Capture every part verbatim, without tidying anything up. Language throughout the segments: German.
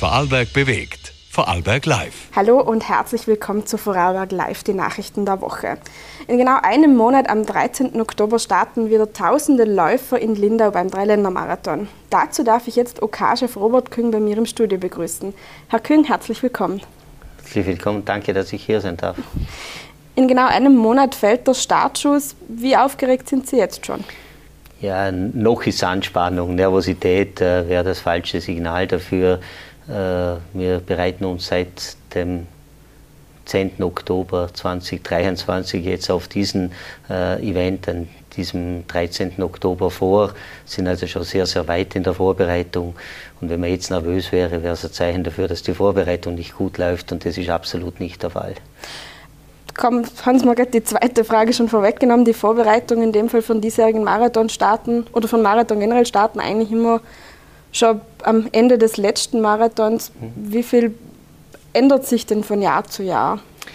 Vorarlberg bewegt. Vorarlberg Live. Hallo und herzlich willkommen zu Vorarlberg Live, die Nachrichten der Woche. In genau einem Monat, am dreizehnten Oktober, starten wieder tausende Läufer in Lindau beim Dreiländermarathon. Dazu darf ich jetzt OK-Chef Robert Küng bei mir im Studio begrüßen. Herr Küng, herzlich willkommen. Herzlich willkommen, danke, dass ich hier sein darf. In genau einem Monat fällt der Startschuss. Wie aufgeregt sind Sie jetzt schon? Ja, noch ist Anspannung, Nervosität äh, wäre das falsche Signal dafür. Äh, wir bereiten uns seit dem zehnten Oktober zweitausenddreiundzwanzig jetzt auf diesen äh, Event, an diesem dreizehnten Oktober vor, sind also schon sehr, sehr weit in der Vorbereitung. Und wenn man jetzt nervös wäre, wäre es ein Zeichen dafür, dass die Vorbereitung nicht gut läuft, und das ist absolut nicht der Fall. Komm, haben Sie mir gerade die zweite Frage schon vorweggenommen. Die Vorbereitung in dem Fall von diesjährigen Marathon starten oder von Marathon generell starten eigentlich immer schon am Ende des letzten Marathons. Wie viel ändert sich denn von Jahr zu Jahr?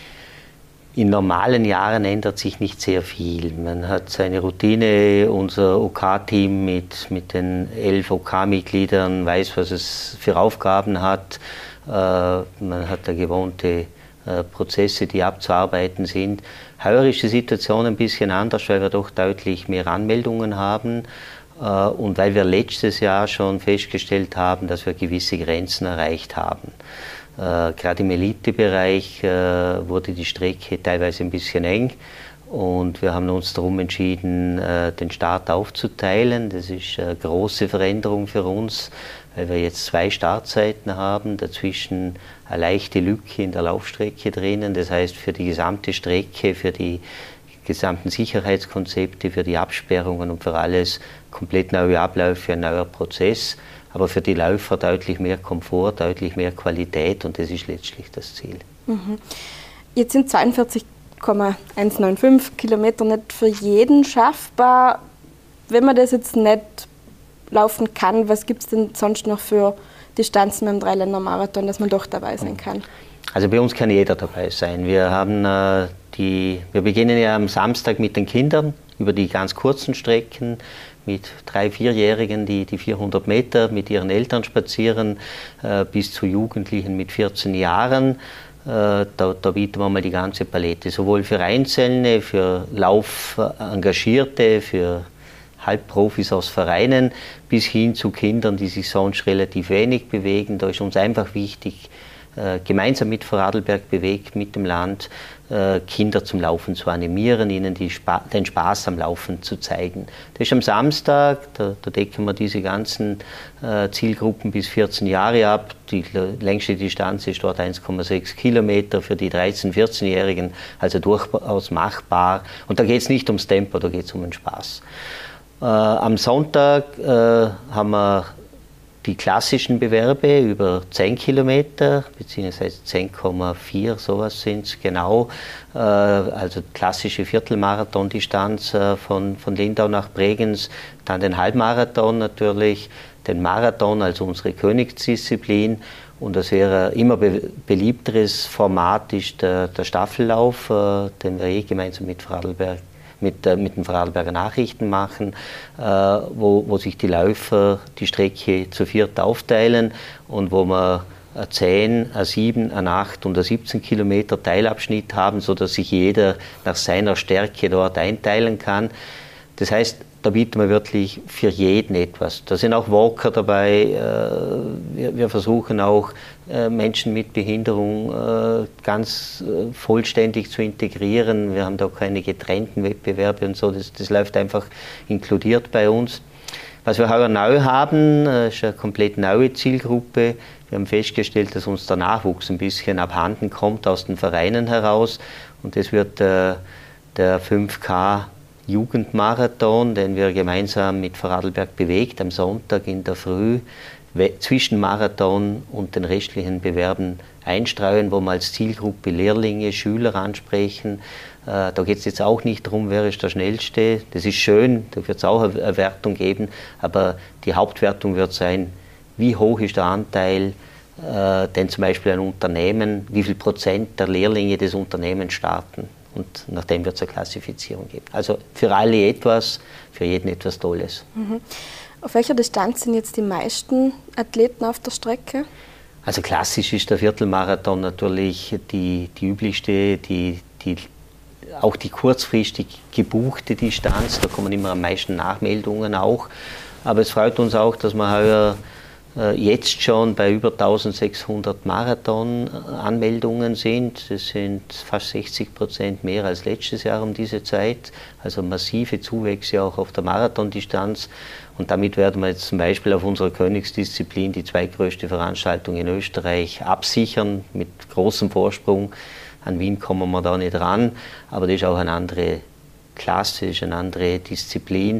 In normalen Jahren ändert sich nicht sehr viel. Man hat seine Routine, unser OK-Team mit, mit den elf OK-Mitgliedern weiß, was es für Aufgaben hat. Äh, man hat eine gewohnte Prozesse, die abzuarbeiten sind. Heuer ist die Situation ein bisschen anders, weil wir doch deutlich mehr Anmeldungen haben und weil wir letztes Jahr schon festgestellt haben, dass wir gewisse Grenzen erreicht haben. Gerade im Elitebereich wurde die Strecke teilweise ein bisschen eng, und wir haben uns darum entschieden, den Start aufzuteilen. Das ist eine große Veränderung für uns, weil wir jetzt zwei Startzeiten haben, dazwischen eine leichte Lücke in der Laufstrecke drinnen. Das heißt, für die gesamte Strecke, für die gesamten Sicherheitskonzepte, für die Absperrungen und für alles komplett neue Abläufe, ein neuer Prozess. Aber für die Läufer deutlich mehr Komfort, deutlich mehr Qualität, und das ist letztlich das Ziel. Mhm. Jetzt sind zweiundvierzig Komma hundertfünfundneunzig Kilometer nicht für jeden schaffbar. Wenn man das jetzt nicht laufen kann, was gibt es denn sonst noch für Distanzen beim Dreiländermarathon, dass man doch dabei sein kann? Also bei uns kann jeder dabei sein. Wir, haben, äh, die, wir beginnen ja am Samstag mit den Kindern über die ganz kurzen Strecken, mit drei-, vierjährigen, die die vierhundert Meter mit ihren Eltern spazieren, äh, bis zu Jugendlichen mit vierzehn Jahren. Äh, da, da bieten wir mal die ganze Palette, sowohl für Einzelne, für Lauffengagierte, für Halbprofis aus Vereinen, bis hin zu Kindern, die sich sonst relativ wenig bewegen. Da ist uns einfach wichtig, äh, gemeinsam mit Vorarlberg bewegt, mit dem Land, äh, Kinder zum Laufen zu animieren, ihnen die Spa den Spaß am Laufen zu zeigen. Das ist am Samstag, da, da decken wir diese ganzen äh, Zielgruppen bis vierzehn Jahre ab. Die längste Distanz ist dort eins Komma sechs Kilometer für die dreizehn-, vierzehnjährigen, also durchaus machbar. Und da geht es nicht ums Tempo, da geht es um den Spaß. Äh, am Sonntag äh, haben wir die klassischen Bewerbe über zehn Kilometer, beziehungsweise zehn Komma vier, sowas sind es genau. Äh, also klassische Viertelmarathon-Distanz äh, von, von Lindau nach Bregenz, dann den Halbmarathon natürlich, den Marathon, also unsere Königsdisziplin. Und das wäre immer be beliebteres Format ist der, der Staffellauf, äh, den wir eh gemeinsam mit Vorarlberg Mit, äh, mit den Vorarlberger Nachrichten machen, äh, wo, wo sich die Läufer die Strecke zu viert aufteilen und wo wir ein zehn, ein sieben, ein acht und ein siebzehn Kilometer Teilabschnitt haben, sodass sich jeder nach seiner Stärke dort einteilen kann. Das heißt, da bieten wir wirklich für jeden etwas. Da sind auch Walker dabei. Wir, wir versuchen auch Menschen mit Behinderung ganz vollständig zu integrieren. Wir haben da keine getrennten Wettbewerbe und so. Das, das läuft einfach inkludiert bei uns. Was wir heuer neu haben, ist eine komplett neue Zielgruppe. Wir haben festgestellt, dass uns der Nachwuchs ein bisschen abhanden kommt aus den Vereinen heraus. Und das wird der, der fünf K Jugendmarathon, den wir gemeinsam mit Vorarlberg bewegt am Sonntag in der Früh zwischen Marathon und den restlichen Bewerben einstreuen, wo wir als Zielgruppe Lehrlinge, Schüler ansprechen. Äh, da geht es jetzt auch nicht darum, wer ist der Schnellste. Das ist schön, da wird es auch eine Wertung geben, aber die Hauptwertung wird sein, wie hoch ist der Anteil, äh, denn zum Beispiel ein Unternehmen, wie viel Prozent der Lehrlinge des Unternehmens starten. Und nach dem wird es eine Klassifizierung geben. Also für alle etwas, für jeden etwas Tolles. Mhm. Auf welcher Distanz sind jetzt die meisten Athleten auf der Strecke? Also klassisch ist der Viertelmarathon natürlich die, die üblichste, die, die, auch die kurzfristig gebuchte Distanz. Da kommen immer am meisten Nachmeldungen auch. Aber es freut uns auch, dass wir heuer äh, jetzt schon bei über eintausendsechshundert Marathon-Anmeldungen sind. Das sind fast sechzig Prozent mehr als letztes Jahr um diese Zeit. Also massive Zuwächse auch auf der Marathondistanz. Und damit werden wir jetzt zum Beispiel auf unserer Königsdisziplin die zweitgrößte Veranstaltung in Österreich absichern, mit großem Vorsprung. An Wien kommen wir da nicht ran, aber das ist auch eine andere Klasse, das ist eine andere Disziplin.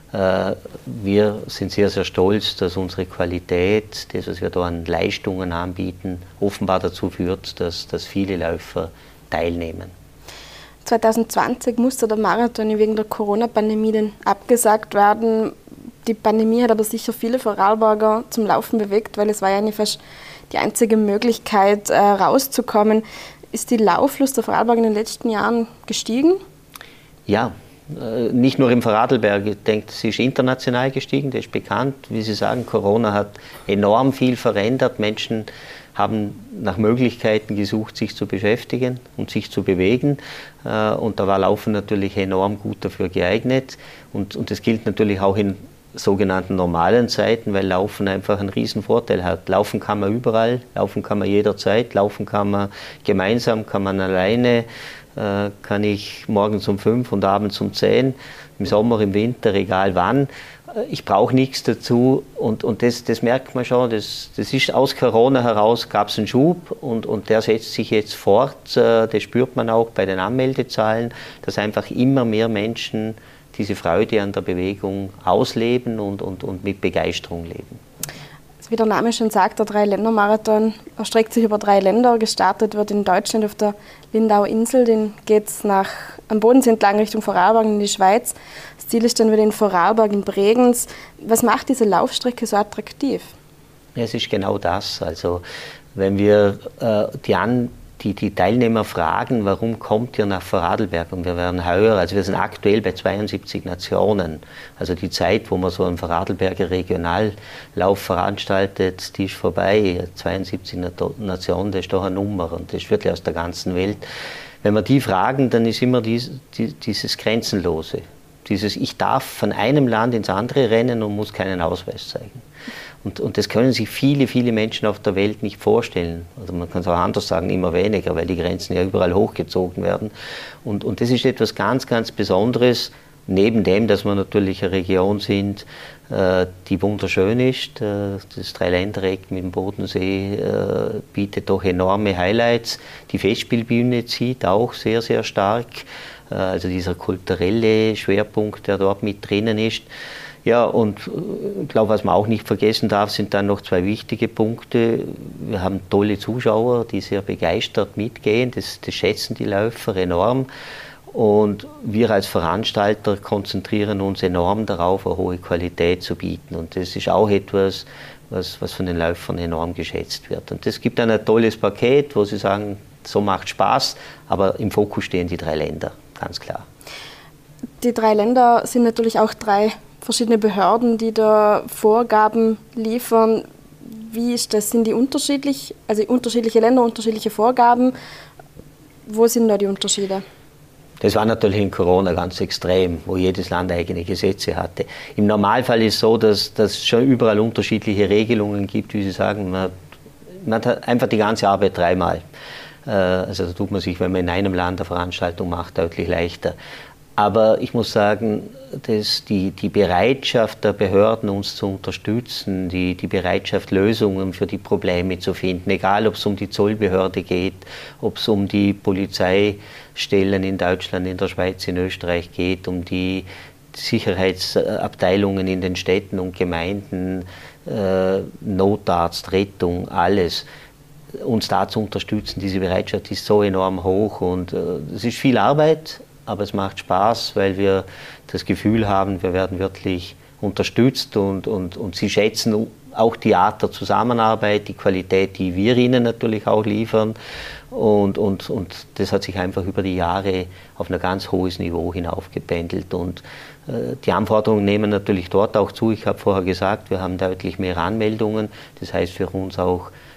Wir sind sehr, sehr stolz, dass unsere Qualität, das, was wir da an Leistungen anbieten, offenbar dazu führt, dass, dass viele Läufer teilnehmen. zwanzig zwanzig musste der Marathon wegen der Corona-Pandemie dann abgesagt werden. Die Pandemie hat aber sicher viele Vorarlberger zum Laufen bewegt, weil es war ja eigentlich fast die einzige Möglichkeit, äh, rauszukommen. Ist die Lauflust der Vorarlberger in den letzten Jahren gestiegen? Ja, äh, nicht nur im Vorarlberg. Ich denke, sie ist international gestiegen, das ist bekannt. Wie Sie sagen, Corona hat enorm viel verändert. Menschen haben nach Möglichkeiten gesucht, sich zu beschäftigen und sich zu bewegen. Und da war Laufen natürlich enorm gut dafür geeignet. Und, und das gilt natürlich auch in sogenannten normalen Zeiten, weil Laufen einfach einen riesen Vorteil hat. Laufen kann man überall, laufen kann man jederzeit, laufen kann man gemeinsam, kann man alleine, äh, kann ich morgens um fünf und abends um zehn, im Sommer, im Winter, egal wann. Ich brauche nichts dazu und, und das, das merkt man schon, das, das ist aus Corona heraus, gab es einen Schub und, und der setzt sich jetzt fort. Das spürt man auch bei den Anmeldezahlen, dass einfach immer mehr Menschen diese Freude an der Bewegung ausleben und, und, und mit Begeisterung leben. Wie der Name schon sagt, der Drei-Länder-Marathon erstreckt sich über drei Länder. Gestartet wird in Deutschland auf der Lindauer Insel, den geht es nach am Bodensee entlang Richtung Vorarlberg in die Schweiz. Das Ziel ist dann wieder in Vorarlberg, in Bregenz. Was macht diese Laufstrecke so attraktiv? Ja, es ist genau das. Also wenn wir äh, die an Die, die Teilnehmer fragen, warum kommt ihr nach Vorarlberg? Und wir werden heuer, also wir sind aktuell bei zweiundsiebzig Nationen. Also die Zeit, wo man so einen Vorarlberger Regionallauf veranstaltet, die ist vorbei. zweiundsiebzig Nationen, das ist doch eine Nummer und das ist wirklich aus der ganzen Welt. Wenn wir die fragen, dann ist immer dies, die, dieses Grenzenlose. Dieses, ich darf von einem Land ins andere rennen und muss keinen Ausweis zeigen. Und, und das können sich viele, viele Menschen auf der Welt nicht vorstellen. Also man kann es auch anders sagen, immer weniger, weil die Grenzen ja überall hochgezogen werden. Und, und das ist etwas ganz, ganz Besonderes, neben dem, dass wir natürlich eine Region sind, äh, die wunderschön ist. Äh, das Dreiländereck mit dem Bodensee äh, bietet doch enorme Highlights. Die Festspielbühne zieht auch sehr, sehr stark. Äh, also dieser kulturelle Schwerpunkt, der dort mit drinnen ist. Ja, und ich glaube, was man auch nicht vergessen darf, sind dann noch zwei wichtige Punkte. Wir haben tolle Zuschauer, die sehr begeistert mitgehen. Das, das schätzen die Läufer enorm. Und wir als Veranstalter konzentrieren uns enorm darauf, eine hohe Qualität zu bieten. Und das ist auch etwas, was, was von den Läufern enorm geschätzt wird. Und das gibt dann ein tolles Paket, wo sie sagen, so macht Spaß, aber im Fokus stehen die drei Länder, ganz klar. Die drei Länder sind natürlich auch drei verschiedene Behörden, die da Vorgaben liefern. Wie ist das? Sind die unterschiedlich? Also unterschiedliche Länder, unterschiedliche Vorgaben. Wo sind da die Unterschiede? Das war natürlich in Corona ganz extrem, wo jedes Land eigene Gesetze hatte. Im Normalfall ist es so, dass es schon überall unterschiedliche Regelungen gibt, wie Sie sagen. Man, man hat einfach die ganze Arbeit dreimal. Also da tut man sich, wenn man in einem Land eine Veranstaltung macht, deutlich leichter. Aber ich muss sagen, dass die, die Bereitschaft der Behörden, uns zu unterstützen, die, die Bereitschaft, Lösungen für die Probleme zu finden, egal ob es um die Zollbehörde geht, ob es um die Polizeistellen in Deutschland, in der Schweiz, in Österreich geht, um die Sicherheitsabteilungen in den Städten und Gemeinden, äh, Notarzt, Rettung, alles. Uns da zu unterstützen, diese Bereitschaft ist so enorm hoch und es äh, ist viel Arbeit, aber es macht Spaß, weil wir das Gefühl haben, wir werden wirklich unterstützt und, und, und sie schätzen auch die Art der Zusammenarbeit, die Qualität, die wir ihnen natürlich auch liefern. Und, und, und das hat sich einfach über die Jahre auf ein ganz hohes Niveau hinaufgependelt. Und äh, die Anforderungen nehmen natürlich dort auch zu. Ich habe vorher gesagt, wir haben deutlich mehr Anmeldungen. Das heißt für uns auch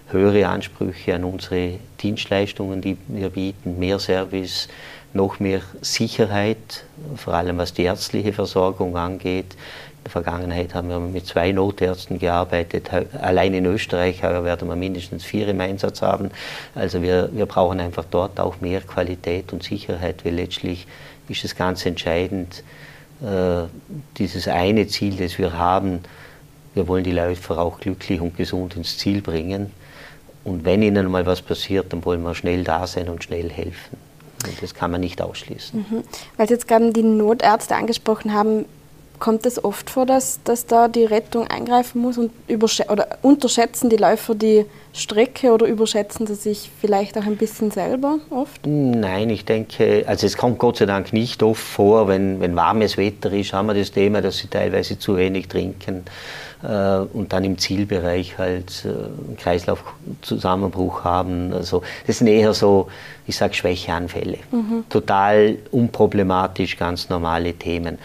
höhere Ansprüche an unsere Dienstleistungen, die wir bieten, mehr Service, noch mehr Sicherheit, vor allem was die ärztliche Versorgung angeht. In der Vergangenheit haben wir mit zwei Notärzten gearbeitet, allein in Österreich, heuer werden wir mindestens vier im Einsatz haben. Also wir, wir brauchen einfach dort auch mehr Qualität und Sicherheit, weil letztlich ist es ganz entscheidend, äh, dieses eine Ziel, das wir haben, wir wollen die Läufer auch glücklich und gesund ins Ziel bringen. Und wenn ihnen mal was passiert, dann wollen wir schnell da sein und schnell helfen. Und das kann man nicht ausschließen. Mhm. Weil Sie jetzt gerade die Notärzte angesprochen haben, kommt es oft vor, dass, dass da die Rettung eingreifen muss und oder unterschätzen die Läufer die Strecke oder überschätzen sie sich vielleicht auch ein bisschen selber oft? Nein, ich denke, also es kommt Gott sei Dank nicht oft vor, wenn, wenn warmes Wetter ist, haben wir das Thema, dass sie teilweise zu wenig trinken äh, und dann im Zielbereich halt äh, einen Kreislaufzusammenbruch haben. Also das sind eher so, ich sage Schwächeanfälle. Mhm. Total unproblematisch, ganz normale Themen.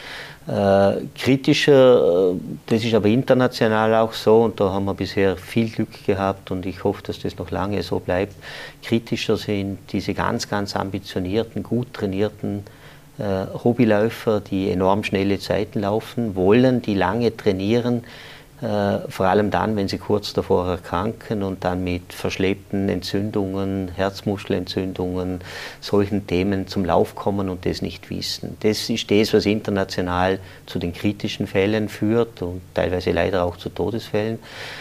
Äh, kritischer, das ist aber international auch so und da haben wir bisher viel Glück gehabt und ich hoffe, dass das noch lange so bleibt. Kritischer sind diese ganz, ganz ambitionierten, gut trainierten äh, Hobbyläufer, die enorm schnelle Zeiten laufen wollen, die lange trainieren, äh, vor allem dann, wenn sie kurz davor erkranken und dann mit verschleppten Entzündungen, Herzmuskelentzündungen, solchen Themen zum Lauf kommen und das nicht wissen. Das ist das, was international zu den kritischen Fällen führt und teilweise leider auch zu Todesfällen.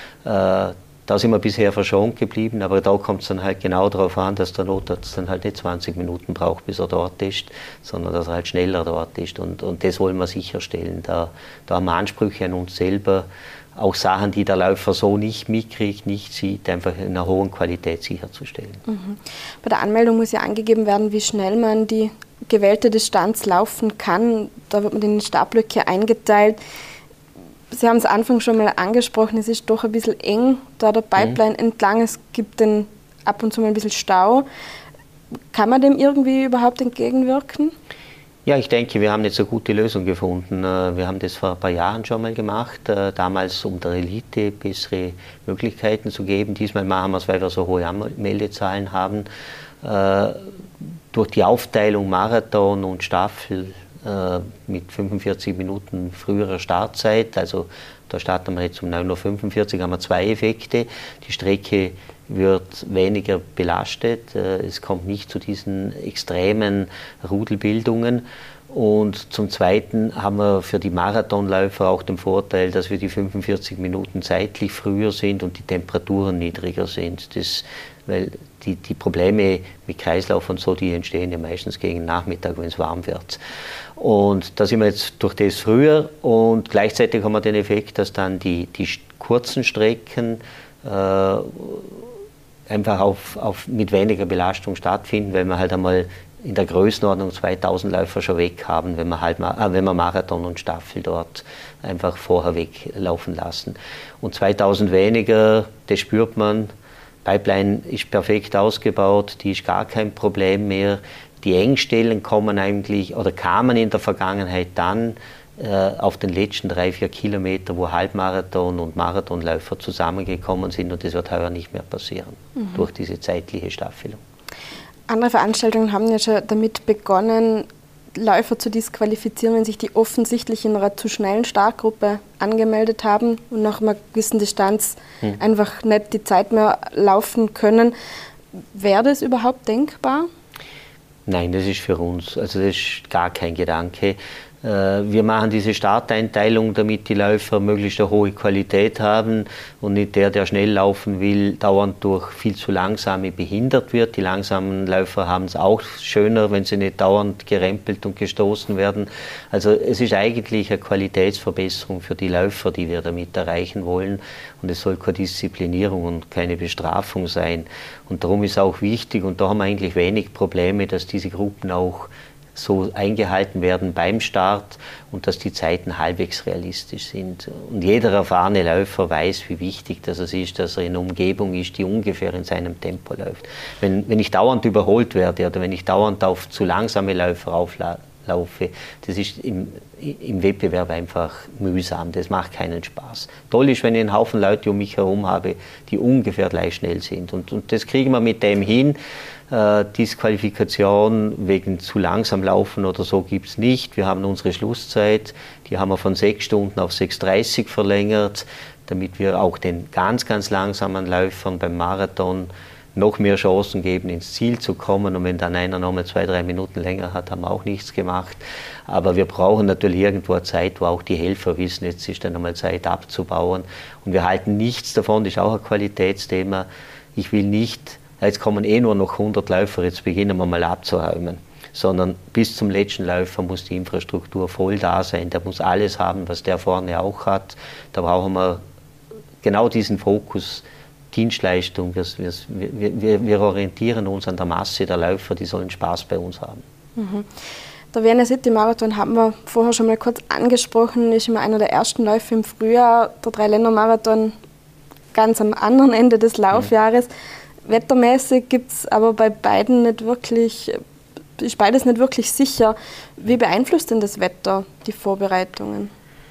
Äh, Da sind wir bisher verschont geblieben, aber da kommt es dann halt genau darauf an, dass der Notarzt dann halt nicht zwanzig Minuten braucht, bis er dort ist, sondern dass er halt schneller dort ist. Und, und das wollen wir sicherstellen. Da, da haben wir Ansprüche an uns selber, auch Sachen, die der Läufer so nicht mitkriegt, nicht sieht, einfach in einer hohen Qualität sicherzustellen. Mhm. Bei der Anmeldung muss ja angegeben werden, wie schnell man die gewählte Distanz laufen kann. Da wird man in Startblöcke eingeteilt. Sie haben es Anfang schon mal angesprochen, es ist doch ein bisschen eng da der Pipeline mhm. entlang. Es gibt den ab und zu mal ein bisschen Stau. Kann man dem irgendwie überhaupt entgegenwirken? Ja, ich denke, wir haben jetzt eine gute Lösung gefunden. Wir haben das vor ein paar Jahren schon mal gemacht, damals um der Elite bessere Möglichkeiten zu geben. Diesmal machen wir es, weil wir so hohe Anmeldezahlen haben. Durch die Aufteilung Marathon und Staffel mit fünfundvierzig Minuten früherer Startzeit, also da starten wir jetzt um neun Uhr fünfundvierzig, haben wir zwei Effekte. Die Strecke wird weniger belastet, es kommt nicht zu diesen extremen Rudelbildungen. Und zum Zweiten haben wir für die Marathonläufer auch den Vorteil, dass wir die fünfundvierzig Minuten zeitlich früher sind und die Temperaturen niedriger sind. Das, weil die, die Probleme mit Kreislauf und so, die entstehen ja meistens gegen Nachmittag, wenn es warm wird. Und da sind wir jetzt durch das früher und gleichzeitig haben wir den Effekt, dass dann die, die kurzen Strecken äh, einfach auf, auf, mit weniger Belastung stattfinden, weil wir halt einmal in der Größenordnung zweitausend Läufer schon weg haben, wenn wir, halt, äh, wenn wir Marathon und Staffel dort einfach vorher weglaufen lassen. Und zweitausend weniger, das spürt man. Pipeline ist perfekt ausgebaut, die ist gar kein Problem mehr. Die Engstellen kommen eigentlich oder kamen in der Vergangenheit dann äh, auf den letzten drei, vier Kilometer, wo Halbmarathon und Marathonläufer zusammengekommen sind und das wird heuer nicht mehr passieren, mhm. durch diese zeitliche Staffelung. Andere Veranstaltungen haben ja schon damit begonnen, Läufer zu disqualifizieren, wenn sich die offensichtlich in einer zu schnellen Startgruppe angemeldet haben und nach einer gewissen Distanz hm. einfach nicht die Zeit mehr laufen können. Wäre das überhaupt denkbar? Nein, das ist für uns, also das ist gar kein Gedanke. Wir machen diese Starteinteilung, damit die Läufer möglichst eine hohe Qualität haben und nicht der, der schnell laufen will, dauernd durch viel zu langsame behindert wird. Die langsamen Läufer haben es auch schöner, wenn sie nicht dauernd gerempelt und gestoßen werden. Also es ist eigentlich eine Qualitätsverbesserung für die Läufer, die wir damit erreichen wollen. Und es soll keine Disziplinierung und keine Bestrafung sein. Und darum ist auch wichtig, und da haben wir eigentlich wenig Probleme, dass diese Gruppen auch so eingehalten werden beim Start und dass die Zeiten halbwegs realistisch sind. Und jeder erfahrene Läufer weiß, wie wichtig das ist, dass er in einer Umgebung ist, die ungefähr in seinem Tempo läuft. Wenn, wenn ich dauernd überholt werde oder wenn ich dauernd auf zu langsame Läufer aufla- laufe, das ist im, im Wettbewerb einfach mühsam, das macht keinen Spaß. Toll ist, wenn ich einen Haufen Leute um mich herum habe, die ungefähr gleich schnell sind. Und, und das kriegen wir mit dem hin. Äh, Disqualifikation wegen zu langsam laufen oder so gibt es nicht. Wir haben unsere Schlusszeit, die haben wir von sechs Stunden auf sechs Uhr dreißig verlängert, damit wir auch den ganz, ganz langsamen Läufern beim Marathon noch mehr Chancen geben, ins Ziel zu kommen. Und wenn dann einer noch mal zwei, drei Minuten länger hat, haben wir auch nichts gemacht. Aber wir brauchen natürlich irgendwo eine Zeit, wo auch die Helfer wissen, jetzt ist dann einmal Zeit abzubauen. Und wir halten nichts davon, das ist auch ein Qualitätsthema. Ich will nicht, jetzt kommen eh nur noch hundert Läufer, jetzt beginnen wir mal abzuräumen. Sondern bis zum letzten Läufer muss die Infrastruktur voll da sein. Der muss alles haben, was der vorne auch hat. Da brauchen wir genau diesen Fokus, Dienstleistung, wir, wir, wir, wir orientieren uns an der Masse der Läufer, die sollen Spaß bei uns haben. Mhm. Der Vienna City Marathon haben wir vorher schon mal kurz angesprochen, ist immer einer der ersten Läufe im Frühjahr, der Dreiländermarathon ganz am anderen Ende des Laufjahres. Mhm. Wettermäßig gibt es aber bei beiden nicht wirklich, ist beides nicht wirklich sicher. Wie beeinflusst denn das Wetter die Vorbereitungen?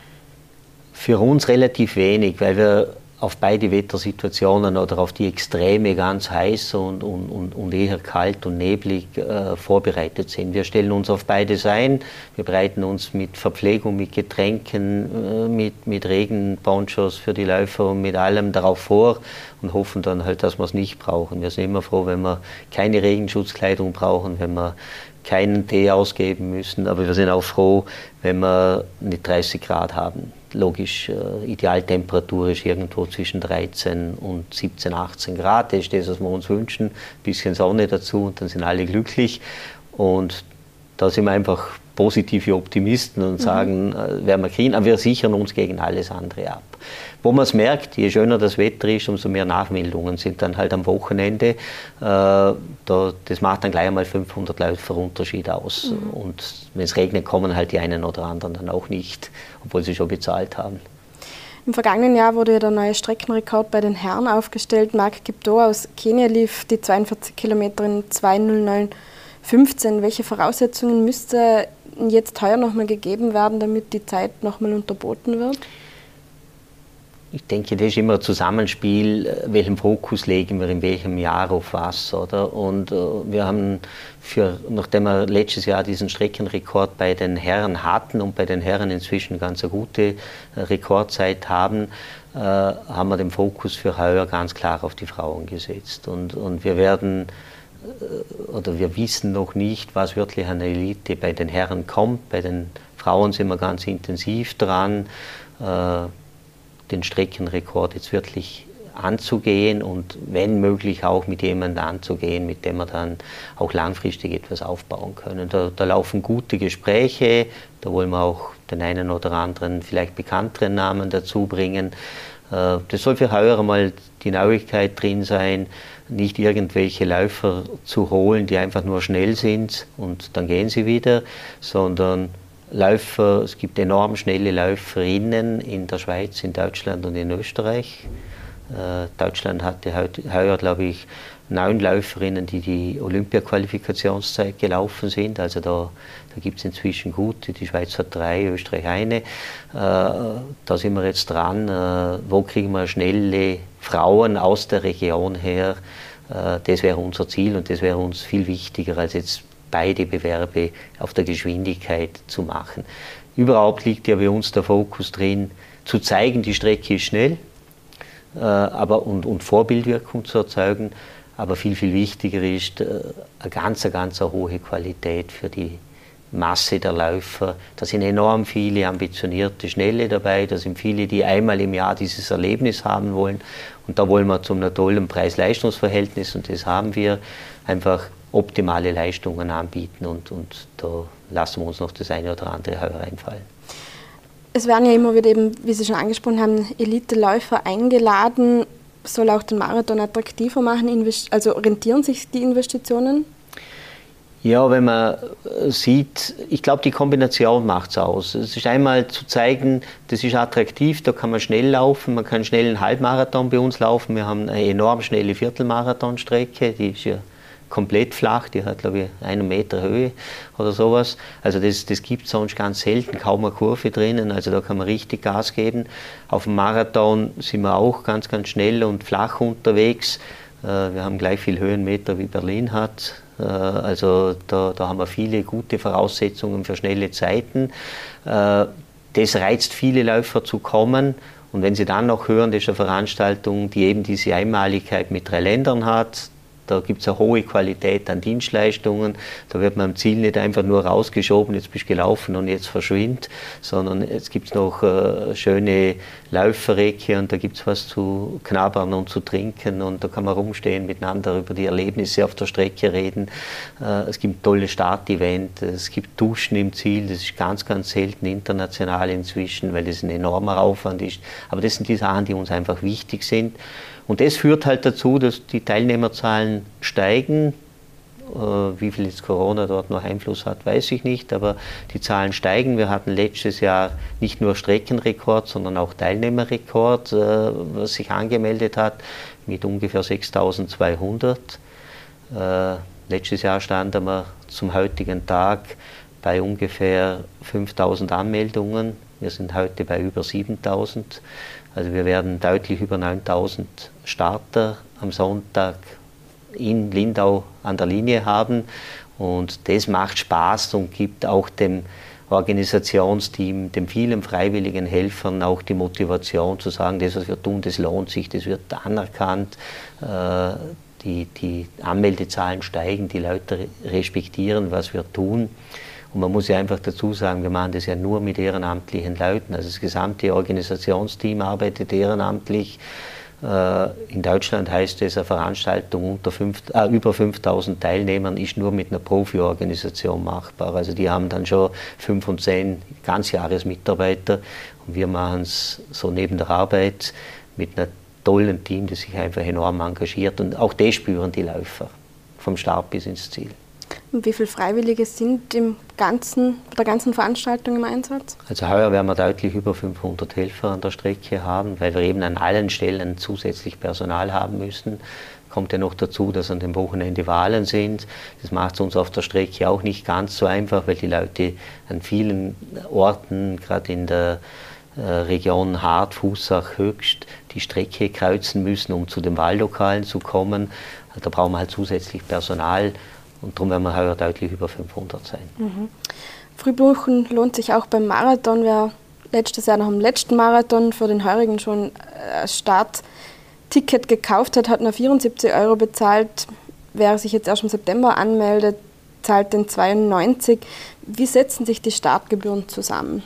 Für uns relativ wenig, weil wir auf beide Wettersituationen oder auf die Extreme ganz heiß und, und, und, und eher kalt und neblig äh, vorbereitet sind. Wir stellen uns auf beides ein, wir bereiten uns mit Verpflegung, mit Getränken, äh, mit, mit Regenponchos für die Läufer und mit allem darauf vor und hoffen dann halt, dass wir es nicht brauchen. Wir sind immer froh, wenn wir keine Regenschutzkleidung brauchen, wenn wir keinen Tee ausgeben müssen, aber wir sind auch froh, wenn wir nicht dreißig Grad haben. Logisch, äh, Idealtemperatur ist irgendwo zwischen dreizehn und siebzehn, achtzehn Grad. Das ist das, was wir uns wünschen. Ein bisschen Sonne dazu und dann sind alle glücklich. Und da sind wir einfach positive Optimisten und sagen, mhm. äh, werden wir kriegen, aber wir sichern uns gegen alles andere ab. Wo man es merkt, je schöner das Wetter ist, umso mehr Nachmeldungen sind dann halt am Wochenende. Äh, da, das macht dann gleich einmal fünfhundert Läufer Unterschied aus. Mhm. Und wenn es regnet, kommen halt die einen oder anderen dann auch nicht, obwohl sie schon bezahlt haben. Im vergangenen Jahr wurde der neue Streckenrekord bei den Herren aufgestellt. Marc Kipto aus Kenia lief die zweiundvierzig Kilometer in zwei null neun fünfzehn. Welche Voraussetzungen müsste jetzt heuer nochmal gegeben werden, damit die Zeit nochmal unterboten wird? Ich denke, das ist immer ein Zusammenspiel, welchen Fokus legen wir in welchem Jahr auf was, oder? Und äh, wir haben, für, nachdem wir letztes Jahr diesen Streckenrekord bei den Herren hatten und bei den Herren inzwischen ganz eine gute äh, Rekordzeit haben, äh, haben wir den Fokus für heuer ganz klar auf die Frauen gesetzt. Und, und wir werden, äh, oder wir wissen noch nicht, was wirklich an der Elite bei den Herren kommt. Bei den Frauen sind wir ganz intensiv dran, äh, den Streckenrekord jetzt wirklich anzugehen und wenn möglich auch mit jemandem anzugehen, mit dem wir dann auch langfristig etwas aufbauen können. Da, da laufen gute Gespräche, da wollen wir auch den einen oder anderen vielleicht bekannteren Namen dazu bringen. Das soll für heuer mal die Neuigkeit drin sein, nicht irgendwelche Läufer zu holen, die einfach nur schnell sind und dann gehen sie wieder, sondern Läufer, es gibt enorm schnelle Läuferinnen in der Schweiz, in Deutschland und in Österreich. Äh, Deutschland hatte heuer, glaube ich, neun Läuferinnen, die die Olympia-Qualifikationszeit gelaufen sind. Also da, da gibt es inzwischen gute. Die Schweiz hat drei, Österreich eine. Äh, da sind wir jetzt dran. Äh, wo kriegen wir schnelle Frauen aus der Region her? Äh, das wäre unser Ziel und das wäre uns viel wichtiger als jetzt beide Bewerbe auf der Geschwindigkeit zu machen. Überhaupt liegt ja bei uns der Fokus drin, zu zeigen, die Strecke ist schnell äh, aber, und, und Vorbildwirkung zu erzeugen, aber viel, viel wichtiger ist äh, eine ganz, ganz eine hohe Qualität für die Masse der Läufer. Da sind enorm viele ambitionierte Schnelle dabei, da sind viele, die einmal im Jahr dieses Erlebnis haben wollen und da wollen wir zu einem tollen Preis-Leistungs-Verhältnis und das haben wir einfach optimale Leistungen anbieten und, und da lassen wir uns noch das eine oder andere heuer einfallen. Es werden ja immer wieder eben, wie Sie schon angesprochen haben, Elite-Läufer eingeladen, soll auch den Marathon attraktiver machen, also rentieren sich die Investitionen? Ja, wenn man sieht, ich glaube, die Kombination macht es aus. Es ist einmal zu zeigen, das ist attraktiv, da kann man schnell laufen, man kann schnell einen Halbmarathon bei uns laufen. Wir haben eine enorm schnelle Viertelmarathonstrecke, die ist ja komplett flach, die hat glaube ich einen Meter Höhe oder sowas. Also das, das gibt es sonst ganz selten, kaum eine Kurve drinnen, also da kann man richtig Gas geben. Auf dem Marathon sind wir auch ganz, ganz schnell und flach unterwegs. Wir haben gleich viel Höhenmeter wie Berlin hat. Also da, da haben wir viele gute Voraussetzungen für schnelle Zeiten. Das reizt viele Läufer zu kommen. Und wenn Sie dann noch hören, das ist eine Veranstaltung, die eben diese Einmaligkeit mit drei Ländern hat, da gibt es eine hohe Qualität an Dienstleistungen, da wird man am Ziel nicht einfach nur rausgeschoben, jetzt bist du gelaufen und jetzt verschwind, sondern es gibt noch äh, schöne Läuferecke und da gibt es was zu knabbern und zu trinken und da kann man rumstehen miteinander über die Erlebnisse auf der Strecke reden. Äh, es gibt ein tolles Startevent, es gibt Duschen im Ziel, das ist ganz, ganz selten international inzwischen, weil das ein enormer Aufwand ist. Aber das sind die Sachen, die uns einfach wichtig sind. Und das führt halt dazu, dass die Teilnehmerzahlen steigen. Wie viel jetzt Corona dort noch Einfluss hat, weiß ich nicht, aber die Zahlen steigen. Wir hatten letztes Jahr nicht nur Streckenrekord, sondern auch Teilnehmerrekord, was sich angemeldet hat, mit ungefähr sechstausendzweihundert. Letztes Jahr standen wir zum heutigen Tag bei ungefähr fünftausend Anmeldungen. Wir sind heute bei über siebentausend. Also wir werden deutlich über neuntausend Starter am Sonntag in Lindau an der Linie haben. Und das macht Spaß und gibt auch dem Organisationsteam, den vielen freiwilligen Helfern auch die Motivation zu sagen, das, was wir tun, das lohnt sich, das wird anerkannt. Die, die Anmeldezahlen steigen, die Leute respektieren, was wir tun. Und man muss ja einfach dazu sagen, wir machen das ja nur mit ehrenamtlichen Leuten. Also das gesamte Organisationsteam arbeitet ehrenamtlich. In Deutschland heißt es, eine Veranstaltung unter fünf, äh, über fünftausend Teilnehmern ist nur mit einer Profi-Organisation machbar. Also die haben dann schon fünf und zehn Ganzjahresmitarbeiter. Und wir machen es so neben der Arbeit mit einem tollen Team, das sich einfach enorm engagiert. Und auch das spüren die Läufer, vom Start bis ins Ziel. Und wie viele Freiwillige sind im ganzen, der ganzen Veranstaltung im Einsatz? Also heuer werden wir deutlich über fünfhundert Helfer an der Strecke haben, weil wir eben an allen Stellen zusätzlich Personal haben müssen. Kommt ja noch dazu, dass an dem Wochenende Wahlen sind. Das macht es uns auf der Strecke auch nicht ganz so einfach, weil die Leute an vielen Orten, gerade in der Region Hart, Fußach, Höchst, die Strecke kreuzen müssen, um zu den Wahllokalen zu kommen. Da brauchen wir halt zusätzlich Personal. Und darum werden wir heuer deutlich über fünfhundert sein. Mhm. Frühbuchen lohnt sich auch beim Marathon. Wer letztes Jahr nach dem letzten Marathon für den heurigen schon ein Startticket gekauft hat, hat nur vierundsiebzig Euro bezahlt. Wer sich jetzt erst im September anmeldet, zahlt den zweiundneunzig. Wie setzen sich die Startgebühren zusammen?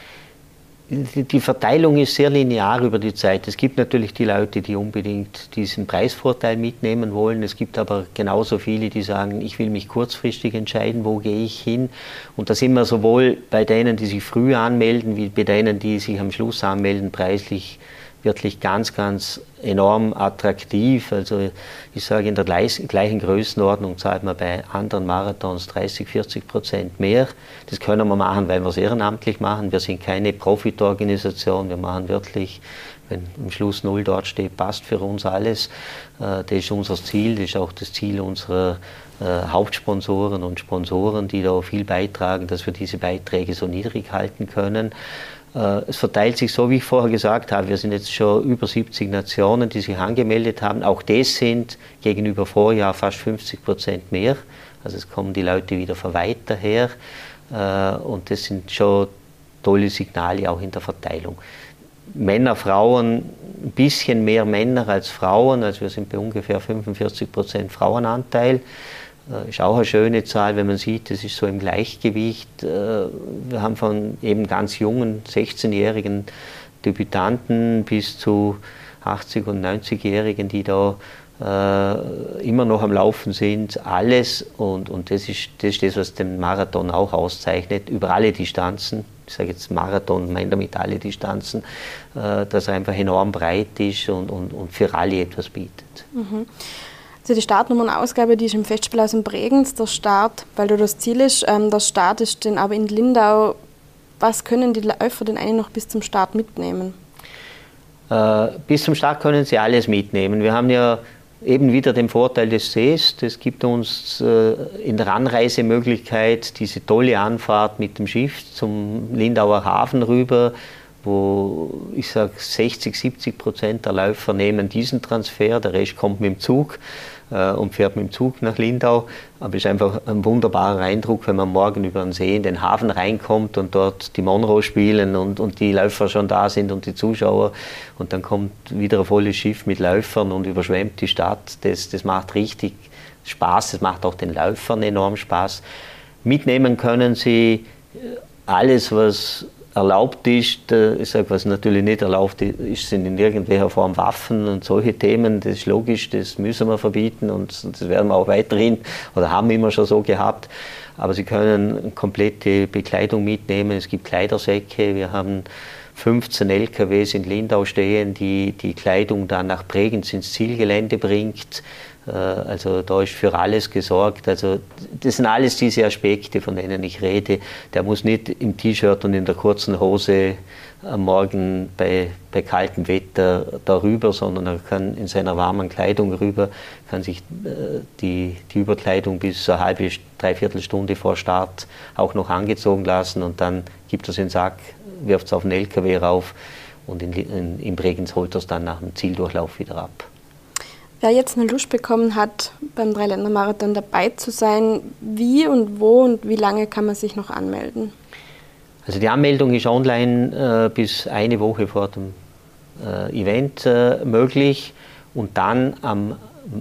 Die Verteilung ist sehr linear über die Zeit. Es gibt natürlich die Leute, die unbedingt diesen Preisvorteil mitnehmen wollen. Es gibt aber genauso viele, die sagen, ich will mich kurzfristig entscheiden, wo gehe ich hin. Und da sind wir sowohl bei denen, die sich früh anmelden, wie bei denen, die sich am Schluss anmelden, preislich wirklich ganz, ganz enorm attraktiv. Also ich sage, in der gleichen Größenordnung zahlt man bei anderen Marathons dreißig, vierzig Prozent mehr. Das können wir machen, weil wir es ehrenamtlich machen. Wir sind keine Profitorganisation. Wir machen wirklich, wenn am Schluss null dort steht, passt für uns alles. Das ist unser Ziel, das ist auch das Ziel unserer Hauptsponsoren und Sponsoren, die da viel beitragen, dass wir diese Beiträge so niedrig halten können. Es verteilt sich so, wie ich vorher gesagt habe, wir sind jetzt schon über siebzig Nationen, die sich angemeldet haben. Auch das sind gegenüber Vorjahr fast fünfzig Prozent mehr. Also es kommen die Leute wieder von weiter her. Und das sind schon tolle Signale auch in der Verteilung. Männer, Frauen, ein bisschen mehr Männer als Frauen. Also wir sind bei ungefähr fünfundvierzig Prozent Frauenanteil. Ist auch eine schöne Zahl, wenn man sieht, das ist so im Gleichgewicht. Wir haben von eben ganz jungen, sechzehnjährigen Debütanten bis zu achtzig- und neunzigjährigen, die da äh, immer noch am Laufen sind, alles. Und, und das, ist, das ist das, was den Marathon auch auszeichnet, über alle Distanzen. Ich sage jetzt Marathon, meine damit alle Distanzen, äh, dass er einfach enorm breit ist und, und, und für alle etwas bietet. Mhm. Also die Startnummernausgabe, die ist im Festspielhaus in Bregenz. Der Start, weil da das Ziel ist, ähm, der Start ist dann aber in Lindau. Was können die Läufer denn eigentlich noch bis zum Start mitnehmen? Äh, bis zum Start können sie alles mitnehmen. Wir haben ja eben wieder den Vorteil des Sees. Das gibt uns äh, in der Anreisemöglichkeit diese tolle Anfahrt mit dem Schiff zum Lindauer Hafen rüber, wo ich sage sechzig, siebzig Prozent der Läufer nehmen diesen Transfer, der Rest kommt mit dem Zug äh, und fährt mit dem Zug nach Lindau. Aber es ist einfach ein wunderbarer Eindruck, wenn man morgen über den See in den Hafen reinkommt und dort die Monroe spielen und, und die Läufer schon da sind und die Zuschauer. Und dann kommt wieder ein volles Schiff mit Läufern und überschwemmt die Stadt. Das, das macht richtig Spaß, das macht auch den Läufern enorm Spaß. Mitnehmen können sie alles, was erlaubt ist. Ich sage, was natürlich nicht erlaubt ist, sind in irgendwelcher Form Waffen und solche Themen. Das ist logisch, das müssen wir verbieten und das werden wir auch weiterhin oder haben immer schon so gehabt. Aber sie können komplette Bekleidung mitnehmen. Es gibt Kleidersäcke. Wir haben fünfzehn L K Ws in Lindau stehen, die die Kleidung dann nach Bregenz ins Zielgelände bringt. Also da ist für alles gesorgt. Also das sind alles diese Aspekte, von denen ich rede. Der muss nicht im T-Shirt und in der kurzen Hose am Morgen bei, bei kaltem Wetter darüber, sondern er kann in seiner warmen Kleidung rüber, kann sich die, die Überkleidung bis eine halbe, dreiviertel Stunde vor Start auch noch angezogen lassen und dann gibt er es in den Sack, wirft es auf den L K W rauf und in, in, in Bregenz holt er es dann nach dem Zieldurchlauf wieder ab. Wer jetzt eine Lust bekommen hat, beim Dreiländermarathon dabei zu sein, wie und wo und wie lange kann man sich noch anmelden? Also die Anmeldung ist online äh, bis eine Woche vor dem äh, Event äh, möglich und dann am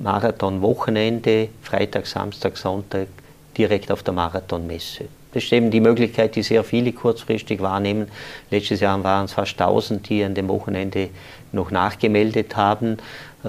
Marathonwochenende, Freitag, Samstag, Sonntag, direkt auf der Marathonmesse. Das ist eben die Möglichkeit, die sehr viele kurzfristig wahrnehmen. Letztes Jahr waren es fast tausend, die an dem Wochenende noch nachgemeldet haben. Äh,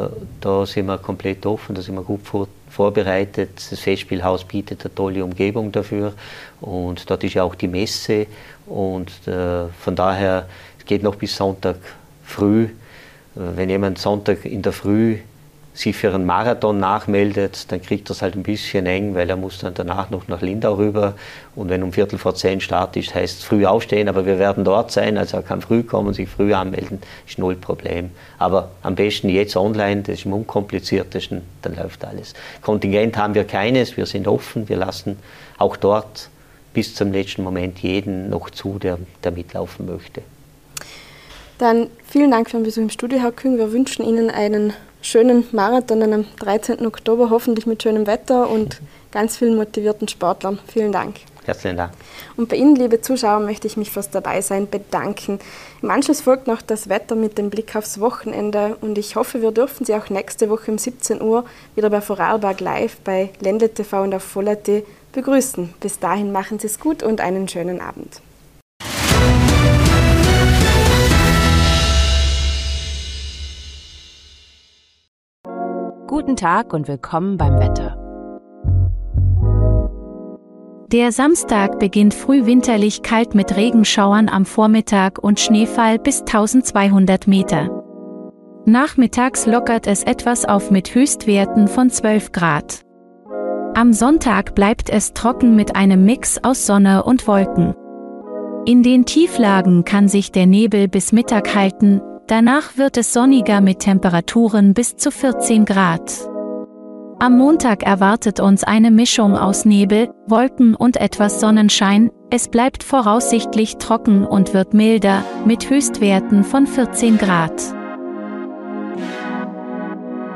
da sind wir komplett offen, da sind wir gut vor, vorbereitet. Das Festspielhaus bietet eine tolle Umgebung dafür und dort ist ja auch die Messe und äh, von daher, es geht noch bis Sonntag früh. Wenn jemand Sonntag in der Früh sich für einen Marathon nachmeldet, dann kriegt er es halt ein bisschen eng, weil er muss dann danach noch nach Lindau rüber und wenn um Viertel vor zehn Start ist, heißt es früh aufstehen, aber wir werden dort sein, also er kann früh kommen, sich früh anmelden, ist null Problem. Aber am besten jetzt online, das ist am unkompliziertesten, dann läuft alles. Kontingent haben wir keines, wir sind offen, wir lassen auch dort bis zum letzten Moment jeden noch zu, der, der mitlaufen möchte. Dann vielen Dank für den Besuch im Studio, Herr Küng. Wir wünschen Ihnen einen schönen Marathon am dreizehnten Oktober, hoffentlich mit schönem Wetter und ganz vielen motivierten Sportlern. Vielen Dank. Herzlichen Dank. Und bei Ihnen, liebe Zuschauer, möchte ich mich fürs Dabeisein bedanken. Im Anschluss folgt noch das Wetter mit dem Blick aufs Wochenende und ich hoffe, wir dürfen Sie auch nächste Woche um siebzehn Uhr wieder bei Vorarlberg Live bei Ländle T V und auf Voll Punkt A T begrüßen. Bis dahin machen Sie es gut und einen schönen Abend. Guten Tag und willkommen beim Wetter. Der Samstag beginnt frühwinterlich kalt mit Regenschauern am Vormittag und Schneefall bis eintausendzweihundert Meter. Nachmittags lockert es etwas auf mit Höchstwerten von zwölf Grad. Am Sonntag bleibt es trocken mit einem Mix aus Sonne und Wolken. In den Tieflagen kann sich der Nebel bis Mittag halten, danach wird es sonniger mit Temperaturen bis zu vierzehn Grad. Am Montag erwartet uns eine Mischung aus Nebel, Wolken und etwas Sonnenschein. Es bleibt voraussichtlich trocken und wird milder, mit Höchstwerten von vierzehn Grad.